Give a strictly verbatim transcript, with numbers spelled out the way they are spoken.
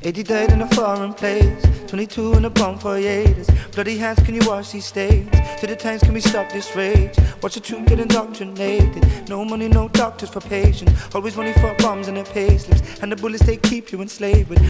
eighty dead in a foreign place, twenty-two in a bomb for haters. Bloody hands, can you wash these stains? To the tanks, can we stop this rage? Watch the truth get indoctrinated. No money, no doctors for patients. Always money for bombs and their payslips, and the bullets they keep you enslaved with.